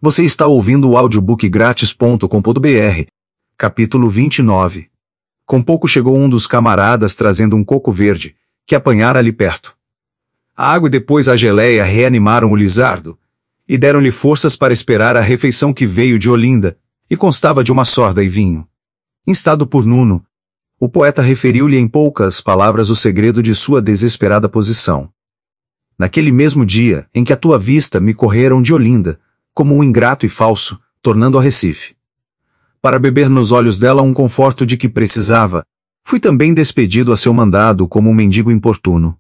Você está ouvindo o audiobookgratis.com.br. Capítulo 29. Com pouco chegou um dos camaradas trazendo um coco verde, que apanhara ali perto. A água e depois a geleia reanimaram o Lizardo, e deram-lhe forças para esperar a refeição que veio de Olinda, e constava de uma sorda e vinho. Instado por Nuno, o poeta referiu-lhe em poucas palavras o segredo de sua desesperada posição. Naquele mesmo dia em que à tua vista me correram de Olinda, como um ingrato e falso, tornando a Recife. Para beber nos olhos dela um conforto de que precisava, fui também despedido a seu mandado como um mendigo importuno.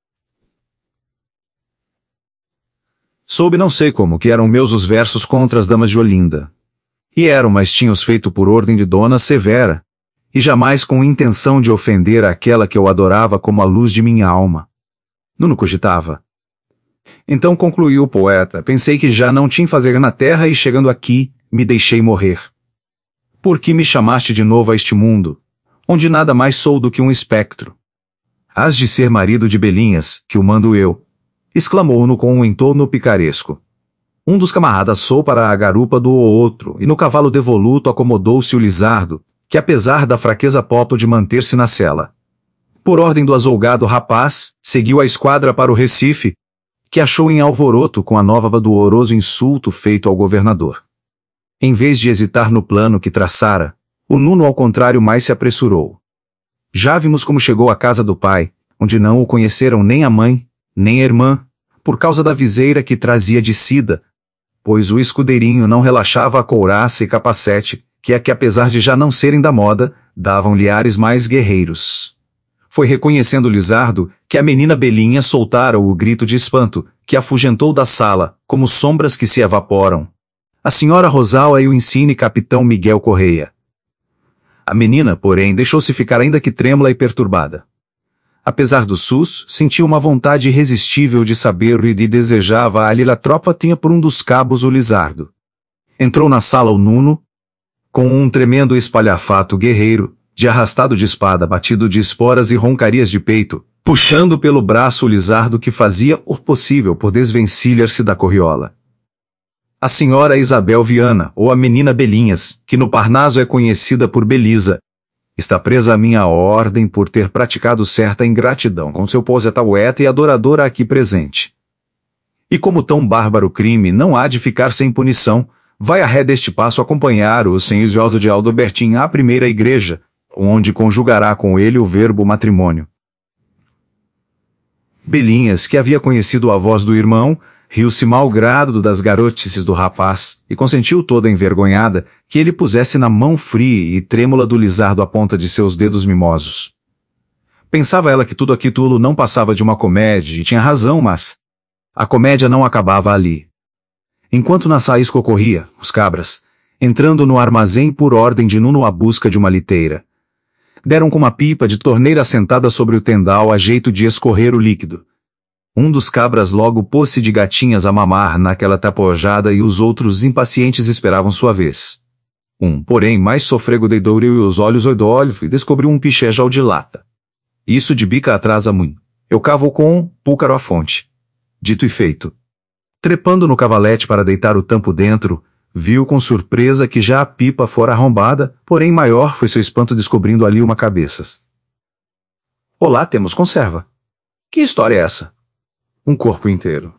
Soube não sei como que eram meus os versos contra as damas de Olinda. E eram, mas tinha-os feito por ordem de Dona Severa, e jamais com intenção de ofender aquela que eu adorava como a luz de minha alma. Nuno cogitava. Então concluiu o poeta, pensei que já não tinha fazer na terra e chegando aqui, me deixei morrer. Por que me chamaste de novo a este mundo, onde nada mais sou do que um espectro? Hás de ser marido de Belinhas, que o mando eu, exclamou-no com um entorno picaresco. Um dos camaradas sou para a garupa do outro, e no cavalo devoluto acomodou-se o Lizardo, que apesar da fraqueza popo de manter-se na cela. Por ordem do azolgado rapaz, seguiu a esquadra para o Recife, que achou em alvoroto com a nova do horroroso insulto feito ao governador. Em vez de hesitar no plano que traçara, o Nuno ao contrário mais se apressurou. Já vimos como chegou à casa do pai, onde não o conheceram nem a mãe, nem a irmã, por causa da viseira que trazia de Cida, pois o escudeirinho não relaxava a couraça e capacete, que apesar de já não serem da moda, davam-lhe ares mais guerreiros. Foi reconhecendo Lizardo que a menina Belinha soltara o grito de espanto, que afugentou da sala, como sombras que se evaporam. A senhora Rosalva e o insigne capitão Miguel Correia. A menina, porém, deixou-se ficar ainda que trêmula e perturbada. Apesar do sus, sentiu uma vontade irresistível de saber e desejava ali a tropa tinha por um dos cabos o Lizardo. Entrou na sala o Nuno, com um tremendo espalhafato guerreiro, de arrastado de espada batido de esporas e roncarias de peito, puxando pelo braço o Lizardo que fazia o possível por desvencilhar-se da corriola. A senhora Isabel Viana, ou a menina Belinhas, que no Parnaso é conhecida por Belisa, está presa à minha ordem por ter praticado certa ingratidão com seu poeta e adoradora aqui presente. E como tão bárbaro crime não há de ficar sem punição, vai a ré deste passo acompanhar o senhor Isoldo de Aldobertin à primeira igreja, onde conjugará com ele o verbo matrimônio. Belinhas, que havia conhecido a voz do irmão, riu-se malgrado das garotices do rapaz, e consentiu toda envergonhada que ele pusesse na mão fria e trêmula do Lizardo a ponta de seus dedos mimosos. Pensava ela que tudo aquilo não passava de uma comédia, e tinha razão, mas a comédia não acabava ali. Enquanto na saísca ocorria, os cabras, entrando no armazém por ordem de Nuno à busca de uma liteira, deram com uma pipa de torneira assentada sobre o tendal a jeito de escorrer o líquido. Um dos cabras logo pôs-se de gatinhas a mamar naquela tapojada e os outros impacientes esperavam sua vez. Um, porém, mais sofrego deitou os olhos ao olho e descobriu um pichejal de lata. Isso de bica atrasa muito. Eu cavo com um púcaro à fonte. Dito e feito. Trepando no cavalete para deitar o tampo dentro, viu com surpresa que já a pipa fora arrombada, porém maior foi seu espanto descobrindo ali uma cabeça. Olá, temos conserva. Que história é essa? Um corpo inteiro.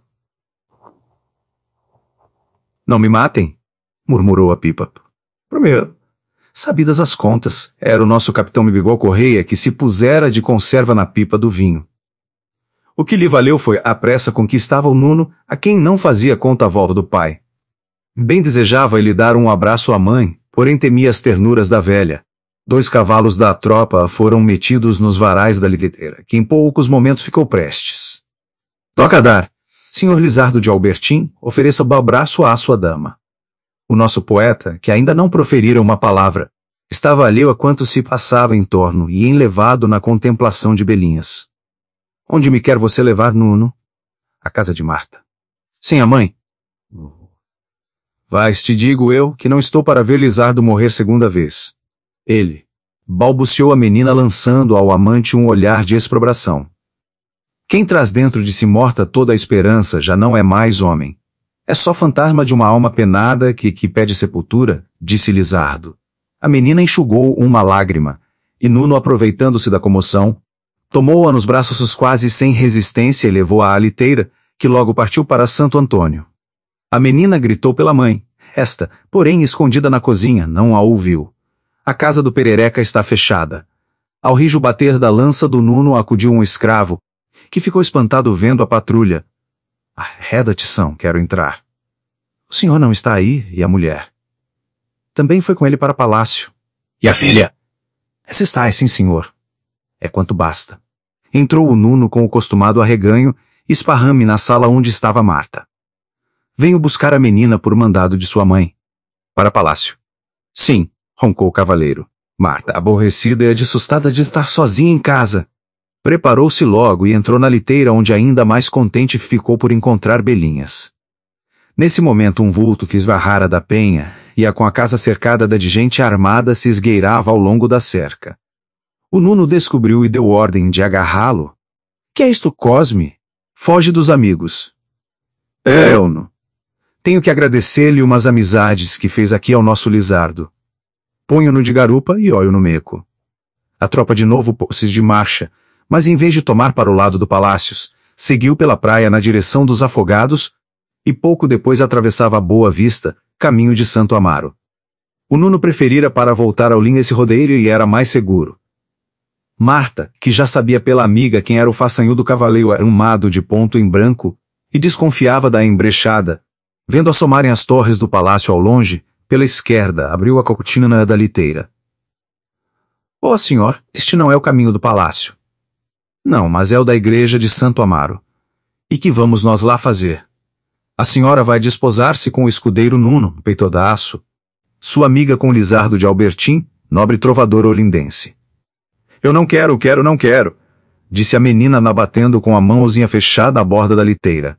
Não me matem, murmurou a pipa. Primeiro, sabidas as contas, era o nosso capitão Miguel Correia que se pusera de conserva na pipa do vinho. O que lhe valeu foi a pressa com que estava o Nuno, a quem não fazia conta a volta do pai. Bem desejava ele dar um abraço à mãe, porém temia as ternuras da velha. 2 cavalos da tropa foram metidos nos varais da liteira, que em poucos momentos ficou prestes. Toca dar, senhor Lizardo de Albertin, ofereça o abraço à sua dama. O nosso poeta, que ainda não proferira uma palavra, estava alheio a quanto se passava em torno e enlevado na contemplação de Belinhas. Onde me quer você levar, Nuno? A casa de Marta. Sem a mãe? Vais, te digo eu, que não estou para ver Lizardo morrer segunda vez. Ele, balbuciou a menina lançando ao amante um olhar de exprobração. Quem traz dentro de si morta toda a esperança já não é mais homem. É só fantasma de uma alma penada que pede sepultura, disse Lizardo. A menina enxugou uma lágrima, e Nuno, aproveitando-se da comoção, tomou-a nos braços quase sem resistência e levou-a à liteira, que logo partiu para Santo Antônio. A menina gritou pela mãe. Esta, porém, escondida na cozinha, não a ouviu. A casa do Perereca está fechada. Ao rijo bater da lança do Nuno acudiu um escravo, que ficou espantado vendo a patrulha. Arreda-te, São, quero entrar. O senhor não está aí, e a mulher? Também foi com ele para o palácio. E a filha? Essa está, sim, senhor. É quanto basta. Entrou o Nuno com o costumado arreganho, esparrame na sala onde estava Marta. Venho buscar a menina por mandado de sua mãe. Para palácio. Sim, roncou o cavaleiro. Marta, aborrecida e assustada de estar sozinha em casa, preparou-se logo e entrou na liteira, onde ainda mais contente ficou por encontrar Belinhas. Nesse momento um vulto que esvarrara da penha, e com a casa cercada de gente armada se esgueirava ao longo da cerca. O Nuno descobriu e deu ordem de agarrá-lo. Que é isto, Cosme? Foge dos amigos. Euno. Tenho que agradecer-lhe umas amizades que fez aqui ao nosso Lizardo. Ponho-no de garupa e olho no meco. A tropa de novo pôs-se de marcha, mas em vez de tomar para o lado do Palácios, seguiu pela praia na direção dos Afogados, e pouco depois atravessava a Boa Vista, caminho de Santo Amaro. O Nuno preferira para voltar ao linha esse rodeiro e era mais seguro. Marta, que já sabia pela amiga quem era o façanhudo cavaleiro armado de ponto em branco, e desconfiava da embrechada, vendo assomarem as torres do palácio ao longe, pela esquerda, abriu a cortina da liteira. Ó senhor, este não é o caminho do palácio. Não, mas é o da igreja de Santo Amaro. E que vamos nós lá fazer? A senhora vai desposar-se com o escudeiro Nuno, peitodaço, sua amiga com Lizardo de Albertim, nobre trovador olindense. Eu não quero, não quero, disse a menina nabatendo com a mãozinha fechada à borda da liteira.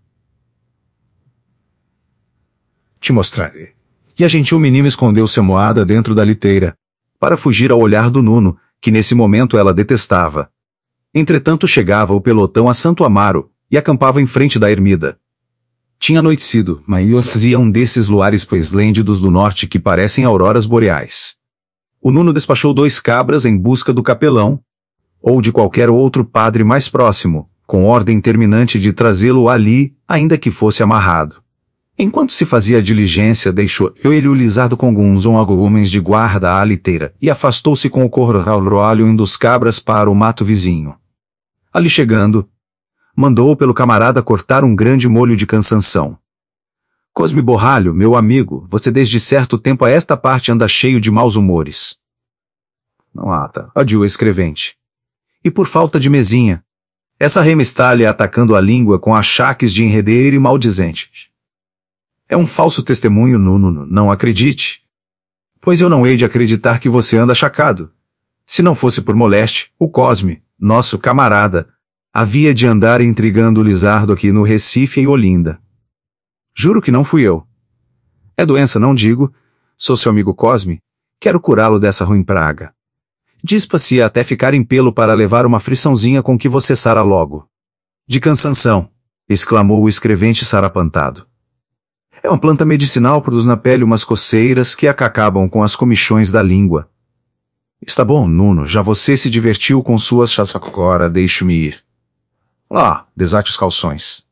Te mostrarei. E a gentil menina escondeu-se amuada dentro da liteira, para fugir ao olhar do Nuno, que nesse momento ela detestava. Entretanto chegava o pelotão a Santo Amaro, e acampava em frente da ermida. Tinha anoitecido, mas fazia um desses luares esplêndidos do norte que parecem auroras boreais. O Nuno despachou 2 cabras em busca do capelão, ou de qualquer outro padre mais próximo, com ordem terminante de trazê-lo ali, ainda que fosse amarrado. Enquanto se fazia a diligência, deixou ele o Lizardo com alguns homens de guarda à liteira, e afastou-se com o corralho um dos cabras para o mato vizinho. Ali chegando, mandou pelo camarada cortar um grande molho de cansanção. Cosme Borralho, meu amigo, você desde certo tempo a esta parte anda cheio de maus humores. Não ata, adiou o escrevente. E por falta de mesinha. Essa rema está-lhe atacando a língua com achaques de enredeiro e maldizente. É um falso testemunho, Nuno, não acredite. Pois eu não hei de acreditar que você anda achacado. Se não fosse por moleste, o Cosme, nosso camarada, havia de andar intrigando o Lizardo aqui no Recife e Olinda. Juro que não fui eu. É doença, não digo. Sou seu amigo Cosme. Quero curá-lo dessa ruim praga. Dispa-se até ficar em pelo para levar uma friçãozinha com que você sara logo. De cansanção, exclamou o escrevente sarapantado. É uma planta medicinal, produz na pele umas coceiras que acabam com as comichões da língua. Está bom, Nuno, já você se divertiu com suas chás, agora deixe-me ir. Lá, desate os calções.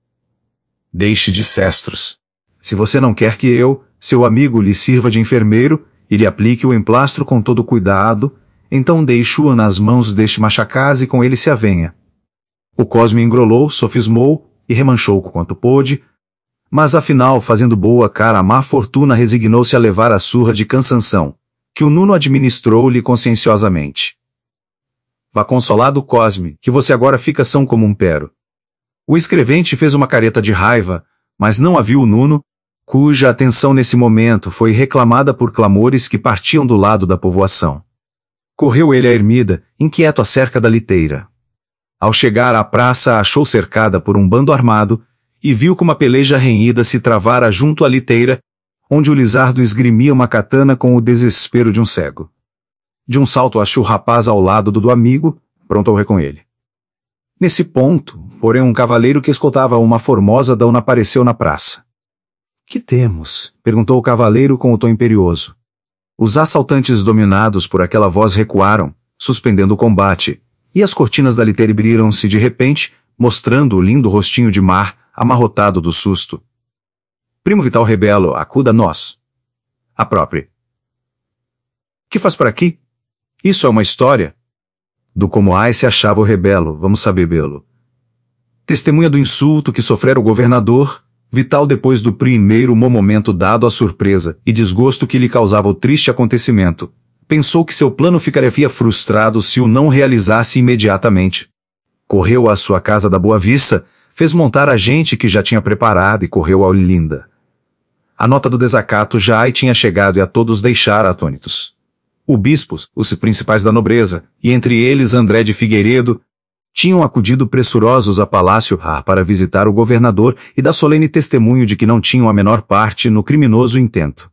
Deixe de cestros. Se você não quer que eu, seu amigo, lhe sirva de enfermeiro e lhe aplique o emplastro com todo cuidado, então deixe-o nas mãos deste machacaz e com ele se avenha. O Cosme engrolou, sofismou e remanchou quanto pôde, mas afinal, fazendo boa cara à má fortuna, resignou-se a levar a surra de cansanção, que o Nuno administrou-lhe conscienciosamente. Vá consolado, Cosme, que você agora fica são como um pero. O escrevente fez uma careta de raiva, mas não a viu o Nuno, cuja atenção nesse momento foi reclamada por clamores que partiam do lado da povoação. Correu ele à ermida, inquieto acerca da liteira. Ao chegar à praça, a achou cercada por um bando armado, e viu que uma peleja renhida se travara junto à liteira, onde o Lizardo esgrimia uma katana com o desespero de um cego. De um salto achou o rapaz ao lado do amigo, pronto ao rir com ele. Nesse ponto, porém, um cavaleiro que escoltava uma formosa dama apareceu na praça. Que temos? Perguntou o cavaleiro com o tom imperioso. Os assaltantes dominados por aquela voz recuaram, suspendendo o combate, e as cortinas da liteira abriram-se de repente, mostrando o lindo rostinho de Mar, amarrotado do susto. Primo Vital Rebelo, acuda a nós. A própria. Que faz por aqui? Isso é uma história? Do como ai se achava o rebelo, vamos saber bê-lo. Testemunha do insulto que sofrera o governador, Vital depois do primeiro momento dado à surpresa e desgosto que lhe causava o triste acontecimento, pensou que seu plano ficaria frustrado se o não realizasse imediatamente. Correu à sua casa da Boa Vista, fez montar a gente que já tinha preparado e correu a Olinda. A nota do desacato já aí tinha chegado e a todos deixara atônitos. O bispos, os principais da nobreza, e entre eles André de Figueiredo, tinham acudido pressurosos a Palácio para visitar o governador e dar solene testemunho de que não tinham a menor parte no criminoso intento.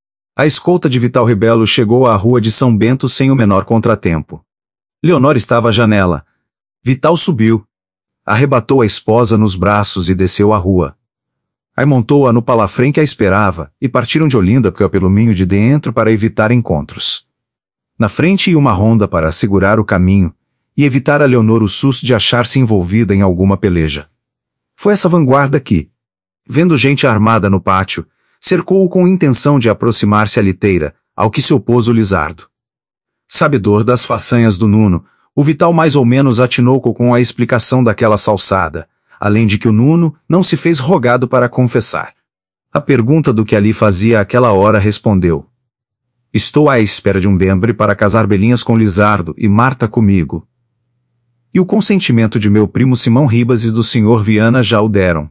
A escolta de Vital Rebelo chegou à rua de São Bento sem o menor contratempo. Leonor estava à janela. Vital subiu, arrebatou a esposa nos braços e desceu a rua. Aí montou-a no palafrém que a esperava, e partiram de Olinda pelo minho de dentro para evitar encontros. Na frente ia uma ronda para assegurar o caminho, e evitar a Leonor o susto de achar-se envolvida em alguma peleja. Foi essa vanguarda que, vendo gente armada no pátio, cercou-o com intenção de aproximar-se à liteira, ao que se opôs o Lizardo. Sabedor das façanhas do Nuno, o Vital mais ou menos atinou com a explicação daquela salsada, além de que o Nuno não se fez rogado para confessar. A pergunta do que ali fazia àquela hora respondeu: estou à espera de um dembre para casar Belinhas com Lizardo e Marta comigo. E o consentimento de meu primo Simão Ribas e do senhor Viana já o deram.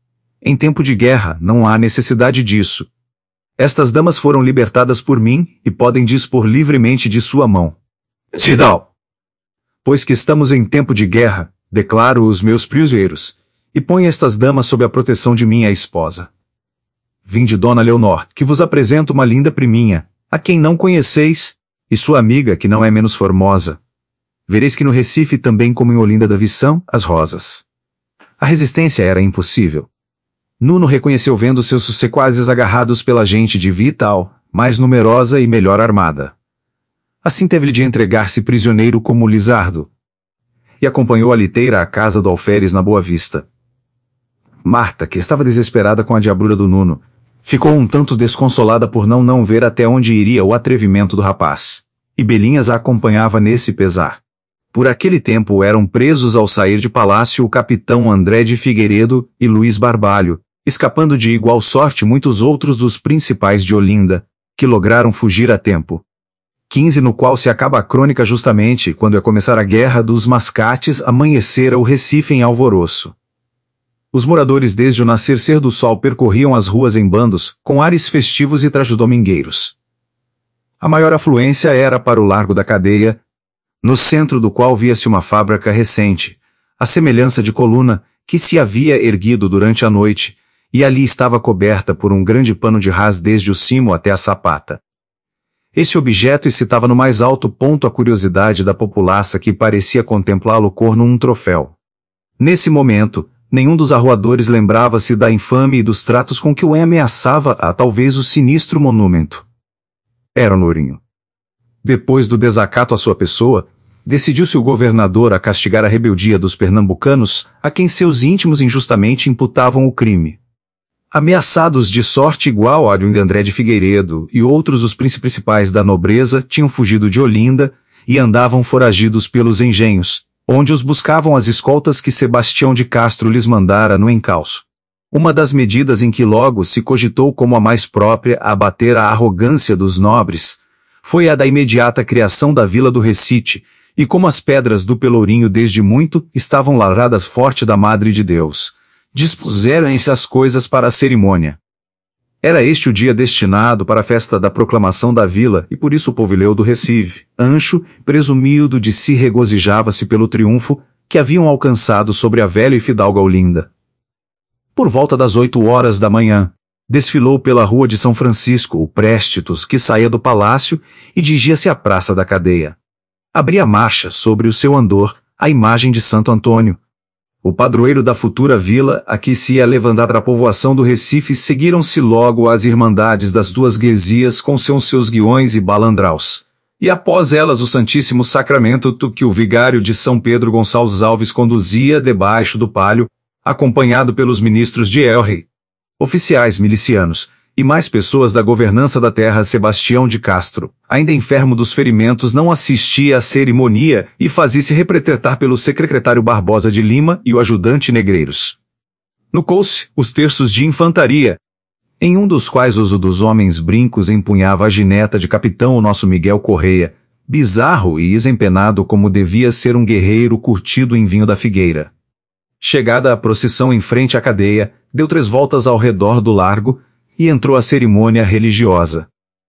Em tempo de guerra não há necessidade disso. Estas damas foram libertadas por mim e podem dispor livremente de sua mão. Vidal! Pois que estamos em tempo de guerra, declaro os meus prisioneiros, e ponho estas damas sob a proteção de minha esposa. Vinde Dona Leonor, que vos apresento uma linda priminha, a quem não conheceis, e sua amiga que não é menos formosa. Vereis que no Recife também como em Olinda da Vição, as rosas. A resistência era impossível. Nuno reconheceu vendo seus sequazes agarrados pela gente de Vital, mais numerosa e melhor armada. Assim teve-lhe de entregar-se prisioneiro como Lizardo. E acompanhou a liteira à casa do alferes na Boa Vista. Marta, que estava desesperada com a diabrura do Nuno, ficou um tanto desconsolada por não ver até onde iria o atrevimento do rapaz, e Belinhas a acompanhava nesse pesar. Por aquele tempo eram presos ao sair de palácio o capitão André de Figueiredo e Luís Barbalho, escapando de igual sorte muitos outros dos principais de Olinda, que lograram fugir a tempo. 15 no qual se acaba a crônica justamente quando ia começar a Guerra dos Mascates amanhecera o Recife em alvoroço. Os moradores desde o nascer do sol percorriam as ruas em bandos, com ares festivos e trajos domingueiros. A maior afluência era para o Largo da Cadeia, no centro do qual via-se uma fábrica recente, a semelhança de coluna, que se havia erguido durante a noite, e ali estava coberta por um grande pano de rás desde o cimo até a sapata. Esse objeto excitava no mais alto ponto a curiosidade da populaça que parecia contemplá-lo como um troféu. Nesse momento, nenhum dos arruadores lembrava-se da infame e dos tratos com que o ameaçava a talvez o sinistro monumento. Era o Lourinho. Depois do desacato à sua pessoa, decidiu-se o governador a castigar a rebeldia dos pernambucanos, a quem seus íntimos injustamente imputavam o crime. Ameaçados de sorte igual à de André de Figueiredo e outros os principais da nobreza tinham fugido de Olinda e andavam foragidos pelos engenhos, onde os buscavam as escoltas que Sebastião de Castro lhes mandara no encalço. Uma das medidas em que logo se cogitou como a mais própria a abater a arrogância dos nobres, foi a da imediata criação da vila do Recife, e como as pedras do Pelourinho desde muito estavam lavradas forte da Madre de Deus, dispuseram-se as coisas para a cerimônia. Era este o dia destinado para a festa da proclamação da vila, e por isso o povileu do Recife, Ancho, presumido de si regozijava-se pelo triunfo que haviam alcançado sobre a velha e fidalga Olinda. Por volta das 8 horas da manhã, desfilou pela rua de São Francisco o Préstitos que saía do palácio e dirigia-se à Praça da Cadeia. Abria marcha sobre o seu andor a imagem de Santo Antônio. o padroeiro da futura vila a que se ia levantar a povoação do Recife, seguiram-se logo as irmandades das duas guerzias com seus guiões e balandraus, e após elas o Santíssimo Sacramento que o vigário de São Pedro Gonçalves Alves conduzia debaixo do palio, acompanhado pelos ministros de El-Rei, oficiais milicianos, e mais pessoas da governança da terra. Sebastião de Castro, ainda enfermo dos ferimentos, não assistia à cerimônia e fazia-se representar pelo secretário Barbosa de Lima e o ajudante Negreiros. No couce, os terços de infantaria, em um dos quais o dos homens brincos empunhava a gineta de capitão o nosso Miguel Correia, bizarro e desempenado como devia ser um guerreiro curtido em vinho da figueira. Chegada a procissão em frente à cadeia, deu 3 voltas ao redor do largo, e entrou a cerimônia religiosa.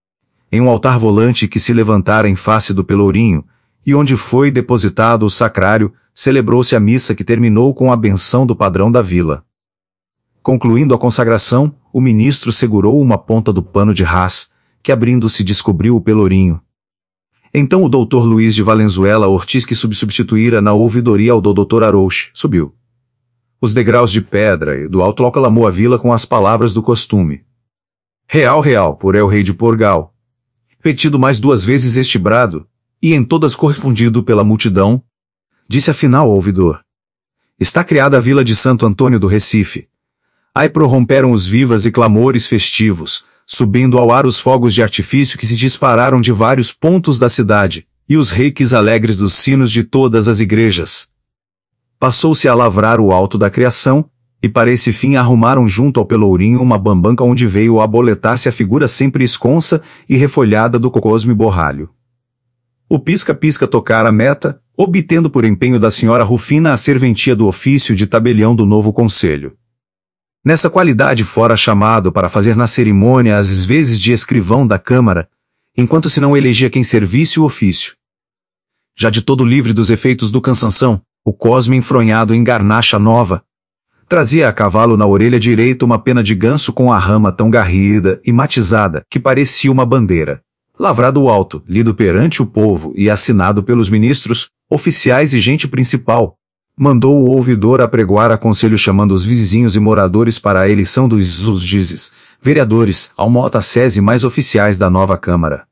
Em um altar volante que se levantara em face do Pelourinho, e onde foi depositado o sacrário, celebrou-se a missa que terminou com a benção do padrão da vila. Concluindo a consagração, o ministro segurou uma ponta do pano de raz, que abrindo-se descobriu o Pelourinho. Então o doutor Luiz de Valenzuela Ortiz, que substituíra na ouvidoria ao do doutor Arouche, subiu os degraus de pedra e do alto aclamou a vila com as palavras do costume. Real, real, por El-Rei de Portugal. Repetido mais 2 vezes este brado, e em todas correspondido pela multidão, disse afinal ao ouvidor. Está criada a vila de Santo Antônio do Recife. Aí prorromperam os vivas e clamores festivos, subindo ao ar os fogos de artifício que se dispararam de vários pontos da cidade, e os reques alegres dos sinos de todas as igrejas. Passou-se a lavrar o alto da criação, e para esse fim arrumaram junto ao Pelourinho uma bambanca onde veio a aboletar-se a figura sempre esconsa e refolhada do Cosme Borralho. O pisca-pisca tocara a meta, obtendo por empenho da senhora Rufina a serventia do ofício de tabelião do novo conselho. Nessa qualidade fora chamado para fazer na cerimônia às vezes de escrivão da Câmara, enquanto se não elegia quem servisse o ofício. Já de todo livre dos efeitos do cansanção, o Cosme enfronhado em garnacha nova, trazia a cavalo na orelha direita uma pena de ganso com a rama tão garrida e matizada que parecia uma bandeira. Lavrado alto, lido perante o povo e assinado pelos ministros, oficiais e gente principal, mandou o ouvidor apregoar a conselho chamando os vizinhos e moradores para a eleição dos juízes, vereadores, almotassés e mais oficiais da nova Câmara.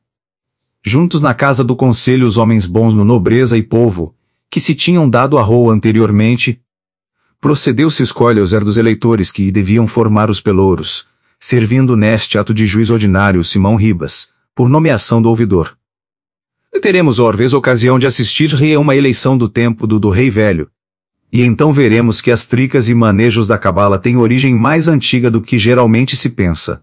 Juntos na casa do conselho os homens bons no nobreza e povo, que se tinham dado a rol anteriormente, procedeu-se escolha os dos eleitores que deviam formar os pelouros, servindo neste ato de juiz ordinário Simão Ribas, por nomeação do ouvidor. Teremos orvez ocasião de assistir a uma eleição do tempo do rei velho, e então veremos que as tricas e manejos da cabala têm origem mais antiga do que geralmente se pensa.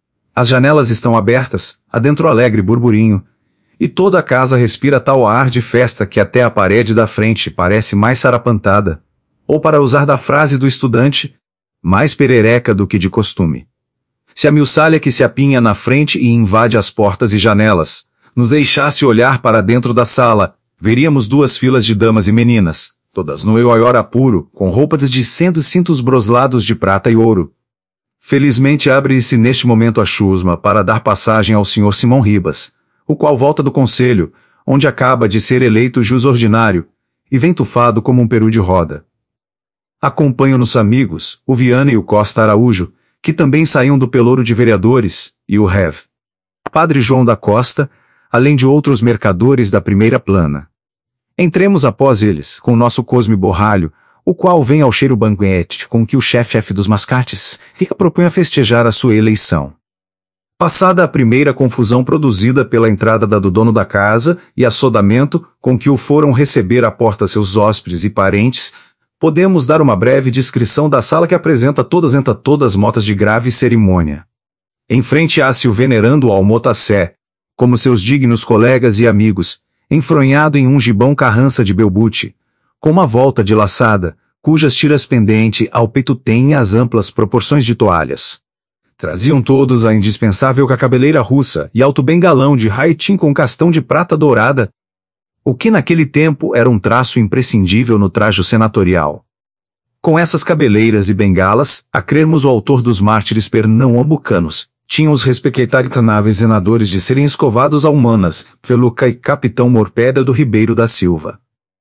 As janelas estão abertas, adentro alegre burburinho, e toda a casa respira tal ar de festa que até a parede da frente parece mais sarapantada, ou para usar da frase do estudante, mais perereca do que de costume. Se a miuçalha que se apinha na frente e invade as portas e janelas, nos deixasse olhar para dentro da sala, veríamos 2 filas de damas e meninas, todas no ioiora puro, com roupas de cintos broslados de prata e ouro. Felizmente abre-se neste momento a chusma para dar passagem ao senhor Simão Ribas, o qual volta do conselho, onde acaba de ser eleito juiz ordinário, e vem tufado como um peru de roda. Acompanham-nos amigos, o Viana e o Costa Araújo, que também saíam do pelouro de vereadores, e o Rev. Padre João da Costa, além de outros mercadores da primeira plana. Entremos após eles, com nosso Cosme Borralho, o qual vem ao cheiro banquete com que o chefe dos mascates e propõe a festejar a sua eleição. Passada a primeira confusão produzida pela entrada do dono da casa e assodamento com que o foram receber à porta seus hóspedes e parentes, podemos dar uma breve descrição da sala que apresenta todas motas de grave cerimônia. Em frente há-se o venerando Almotassé, como seus dignos colegas e amigos, enfronhado em um gibão carrança de belbute, com uma volta de laçada, cujas tiras pendente ao peito têm as amplas proporções de toalhas. Traziam todos a indispensável cabeleira russa e alto bengalão de raitim com castão de prata dourada, o que naquele tempo era um traço imprescindível no trajo senatorial. Com essas cabeleiras e bengalas, a crermos o autor dos mártires pernambucanos, tinham os respeitáveis senadores de serem escovados a humanas, pelo capitão Morpeda do Ribeiro da Silva.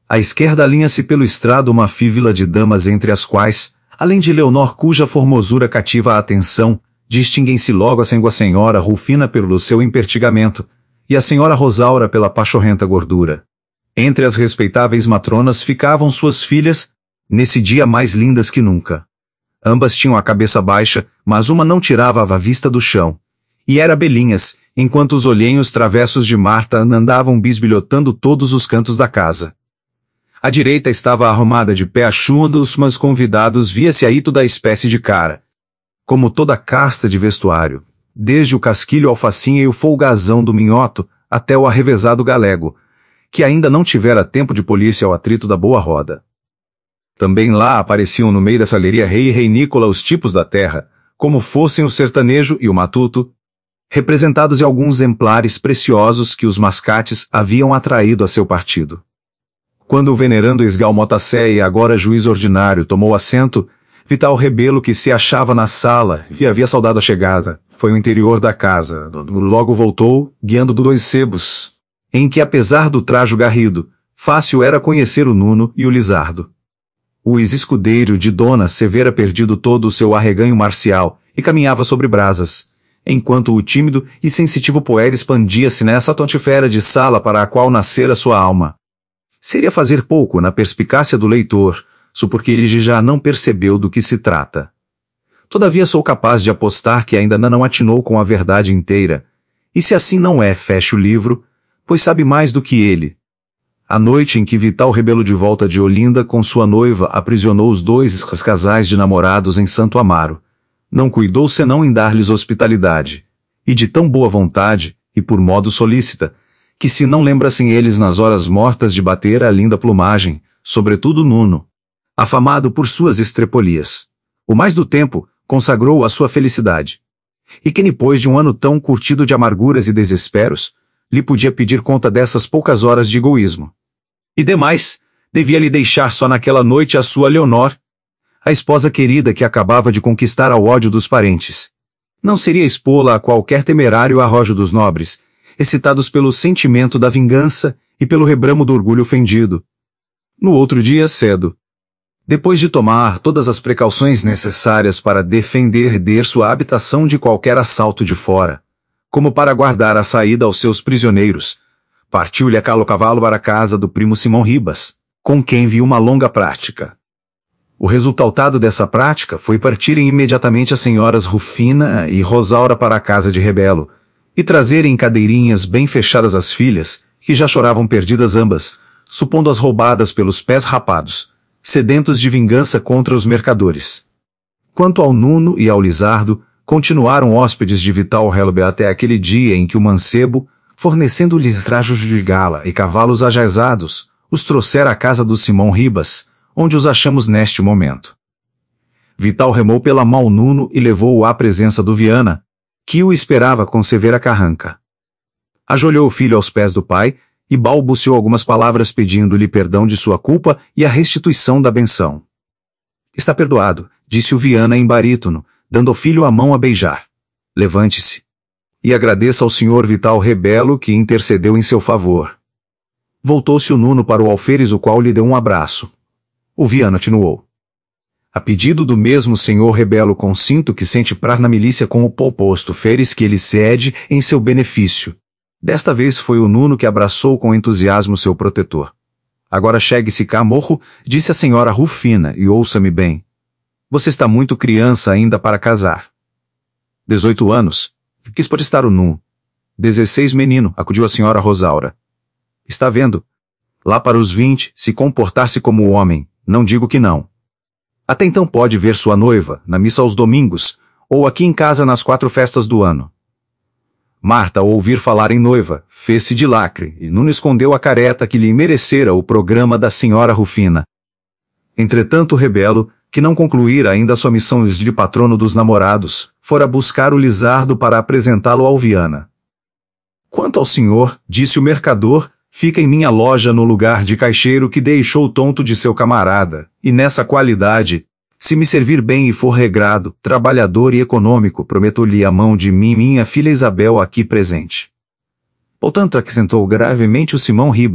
À esquerda alinha-se pelo estrado uma fívila de damas entre as quais, além de Leonor cuja formosura cativa a atenção, distinguem-se logo a senhora Rufina pelo seu impertigamento, e a senhora Rosaura pela pachorrenta gordura. Entre as respeitáveis matronas ficavam suas filhas, nesse dia mais lindas que nunca. Ambas tinham a cabeça baixa, mas uma não tirava a vista do chão. E era belinhas, enquanto os olhenhos travessos de Marta andavam bisbilhotando todos os cantos da casa. À direita estava arrumada de pé achundos, mas convidados via-se aí toda a espécie de cara. Como toda casta de vestuário, desde o casquilho alfacinha e o folgazão do minhoto, até o arrevesado galego, que ainda não tivera tempo de polir-se ao atrito da boa roda. Também lá apareciam no meio dessa galeria rei e reinícola os tipos da terra, como fossem o sertanejo e o matuto, representados em alguns exemplares preciosos que os mascates haviam atraído a seu partido. Quando o venerando Esgal Motacé e agora juiz ordinário tomou assento, Vital Rebelo, que se achava na sala e havia saudado a chegada, foi ao interior da casa, logo voltou, guiando dois sebos, em que apesar do trajo garrido, fácil era conhecer o Nuno e o Lizardo. O ex-escudeiro de Dona Severa perdido todo o seu arreganho marcial e caminhava sobre brasas, enquanto o tímido e sensitivo poeta expandia-se nessa tontifera de sala para a qual nascera sua alma. Seria fazer pouco na perspicácia do leitor, supor que ele já não percebeu do que se trata. Todavia sou capaz de apostar que ainda não atinou com a verdade inteira, e se assim não é, feche o livro, pois sabe mais do que ele. A noite em que Vital Rebelo de volta de Olinda com sua noiva aprisionou os dois casais de namorados em Santo Amaro, não cuidou senão em dar-lhes hospitalidade, e de tão boa vontade, e por modo solícita, que se não lembrassem eles nas horas mortas de bater a linda plumagem, sobretudo Nuno, afamado por suas estrepolias. O mais do tempo, consagrou a sua felicidade. E que depois de um ano tão curtido de amarguras e desesperos, lhe podia pedir conta dessas poucas horas de egoísmo. E demais, devia-lhe deixar só naquela noite a sua Leonor, a esposa querida que acabava de conquistar ao ódio dos parentes. Não seria expô-la a qualquer temerário arrojo dos nobres, excitados pelo sentimento da vingança e pelo rebramo do orgulho ofendido. No outro dia cedo, depois de tomar todas as precauções necessárias para defender sua habitação de qualquer assalto de fora, como para guardar a saída aos seus prisioneiros, partiu-lhe a cavalo para a casa do primo Simão Ribas, com quem viu uma longa prática. O resultado dessa prática foi partirem imediatamente as senhoras Rufina e Rosaura para a casa de Rebelo, e trazerem em cadeirinhas bem fechadas as filhas, que já choravam perdidas ambas, supondo-as roubadas pelos pés rapados, sedentos de vingança contra os mercadores. Quanto ao Nuno e ao Lizardo, continuaram hóspedes de Vital Rebelo até aquele dia em que o mancebo, fornecendo-lhes trajos de gala e cavalos ajaezados, os trouxera à casa do Simão Ribas, onde os achamos neste momento. Vital remou pela mão Nuno e levou-o à presença do Viana, que o esperava com severa carranca. Ajoelhou o filho aos pés do pai, e balbuciou algumas palavras pedindo-lhe perdão de sua culpa e a restituição da benção. Está perdoado, disse o Viana em barítono, dando ao filho a mão a beijar. Levante-se. E agradeça ao senhor Vital Rebelo que intercedeu em seu favor. Voltou-se o Nuno para o alferes, o qual lhe deu um abraço. O Viana continuou. A pedido do mesmo senhor Rebelo consinto que sente prar na milícia com o proposto feres que ele cede em seu benefício. Desta vez foi o Nuno que abraçou com entusiasmo seu protetor. Agora chegue-se cá, morro, disse a senhora Rufina, e ouça-me bem. Você está muito criança ainda para casar. 18 anos. Quis protestar o Nuno. 16, menino, acudiu a senhora Rosaura. Está vendo? Lá para os 20, se comportar-se como homem, não digo que não. Até então pode ver sua noiva, na missa aos domingos, ou aqui em casa nas 4 festas do ano. Marta, ao ouvir falar em noiva, fez-se de lacre, e Nuno escondeu a careta que lhe merecera o programa da senhora Rufina. Entretanto Rebelo, que não concluíra ainda sua missão de patrono dos namorados, fora buscar o Lizardo para apresentá-lo ao Viana. Quanto ao senhor, disse o mercador, fica em minha loja no lugar de caixeiro que deixou tonto de seu camarada, e nessa qualidade, se me servir bem e for regrado, trabalhador e econômico, prometo-lhe a mão de mim minha filha Isabel aqui presente. Portanto, acrescentou gravemente o Simão Ribas,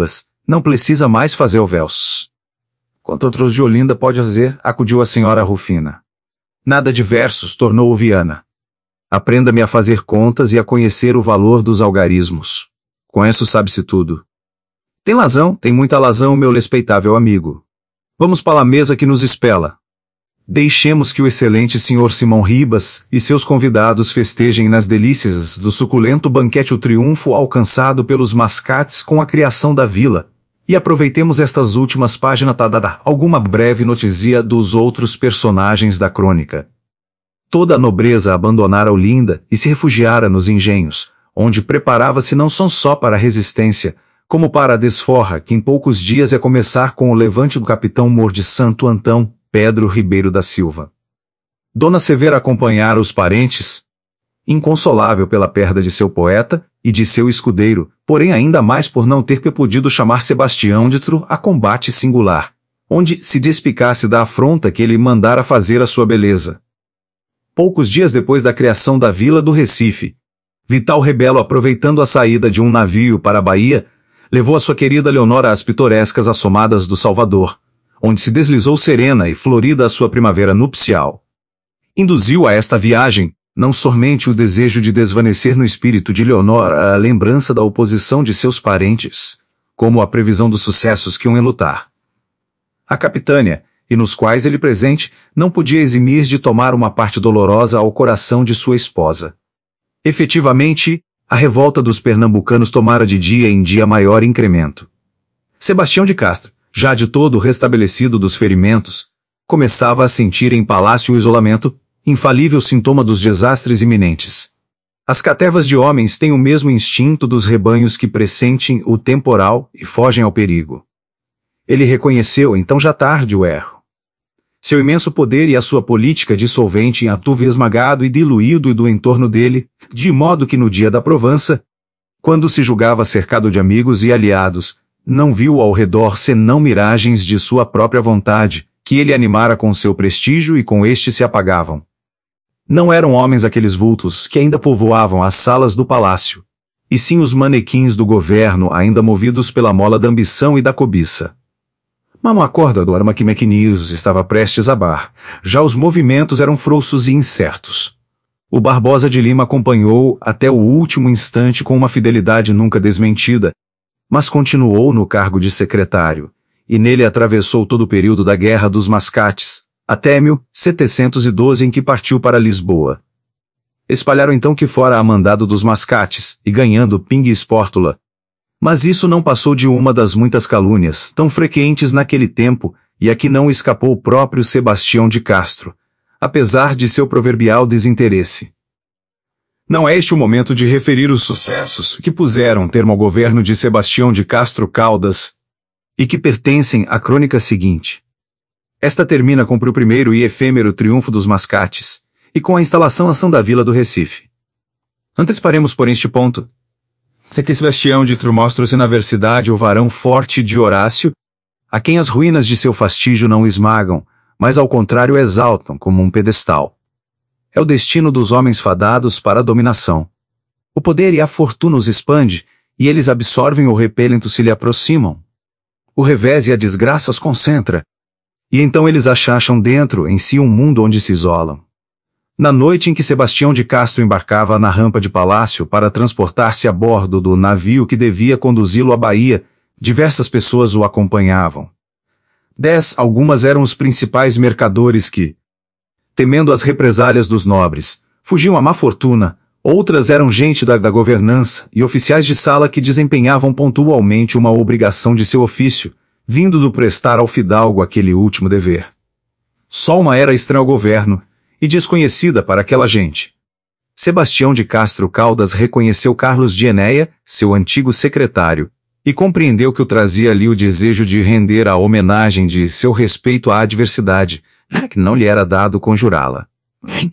Não precisa mais fazer o versos. Quanto outros de Olinda pode fazer, acudiu a senhora Rufina. Nada de versos, tornou Viana. Aprenda-me a fazer contas e a conhecer o valor dos algarismos. Com isso sabe-se tudo. Tem razão, tem muita razão, meu respeitável amigo. Vamos para a mesa que nos espela. Deixemos que o excelente Sr. Simão Ribas e seus convidados festejem nas delícias do suculento banquete o triunfo alcançado pelos mascates com a criação da vila, e aproveitemos estas últimas páginas para dar alguma breve notícia dos outros personagens da crônica. Toda a nobreza abandonara Olinda e se refugiara nos engenhos, onde preparava-se não só para a resistência, como para a desforra que em poucos dias ia começar com o levante do capitão Mor de Santo Antão, Pedro Ribeiro da Silva. Dona Severa acompanhara os parentes, inconsolável pela perda de seu poeta e de seu escudeiro, porém ainda mais por não ter podido chamar Sebastião de Tru a combate singular, onde se despicasse da afronta que ele mandara fazer à sua beleza. Poucos dias depois da criação da vila do Recife, Vital Rebelo, aproveitando a saída de um navio para a Bahia, levou a sua querida Leonora às pitorescas assomadas do Salvador, onde se deslizou serena e florida a sua primavera nupcial. Induziu a esta viagem, não somente o desejo de desvanecer no espírito de Leonora a lembrança da oposição de seus parentes, como a previsão dos sucessos que iam enlutar. A capitânia, e nos quais ele presente, não podia eximir de tomar uma parte dolorosa ao coração de sua esposa. Efetivamente, a revolta dos pernambucanos tomara de dia em dia maior incremento. Sebastião de Castro, já de todo restabelecido dos ferimentos, começava a sentir em palácio o isolamento, infalível sintoma dos desastres iminentes. As catervas de homens têm o mesmo instinto dos rebanhos que pressentem o temporal e fogem ao perigo. Ele reconheceu então já tarde o erro. Seu imenso poder e a sua política dissolvente havia esmagado e diluído do entorno dele, de modo que no dia da provança, quando se julgava cercado de amigos e aliados, não viu ao redor senão miragens de sua própria vontade, que ele animara com seu prestígio e com este se apagavam. Não eram homens aqueles vultos que ainda povoavam as salas do palácio, e sim os manequins do governo ainda movidos pela mola da ambição e da cobiça. Mas a corda do Armaquimequinius estava prestes a bar, já os movimentos eram frouxos e incertos. O Barbosa de Lima acompanhou até o último instante com uma fidelidade nunca desmentida, mas continuou no cargo de secretário, e nele atravessou todo o período da Guerra dos Mascates, até 1712 em que partiu para Lisboa. Espalharam então que fora a mandado dos Mascates, e ganhando pingue e espórtula. Mas isso não passou de uma das muitas calúnias, tão frequentes naquele tempo, e a que não escapou o próprio Sebastião de Castro, apesar de seu proverbial desinteresse. Não é este o momento de referir os sucessos que puseram termo ao governo de Sebastião de Castro Caldas, e que pertencem à crônica seguinte. Esta termina com o primeiro e efêmero triunfo dos Mascates, e com a instalação da vila do Recife. Anteciparemos por este ponto. Se que Sebastião de Tru mostra-se na versidade o varão forte de Horácio, a quem as ruínas de seu fastígio não esmagam, mas ao contrário exaltam como um pedestal. É o destino dos homens fadados para a dominação. O poder e a fortuna os expande, e eles absorvem ou repelem se lhe aproximam. O revés e a desgraça os concentra, e então eles acham dentro em si um mundo onde se isolam. Na noite em que Sebastião de Castro embarcava na rampa de palácio para transportar-se a bordo do navio que devia conduzi-lo à Bahia, diversas pessoas o acompanhavam. Algumas eram os principais mercadores que, temendo as represálias dos nobres, fugiam à má fortuna, outras eram gente da governança e oficiais de sala que desempenhavam pontualmente uma obrigação de seu ofício, vindo do prestar ao fidalgo aquele último dever. Só uma era estranha ao governo, e desconhecida para aquela gente. Sebastião de Castro Caldas reconheceu Carlos de Enéia, seu antigo secretário, e compreendeu que o trazia ali o desejo de render a homenagem de seu respeito à adversidade, que não lhe era dado conjurá-la.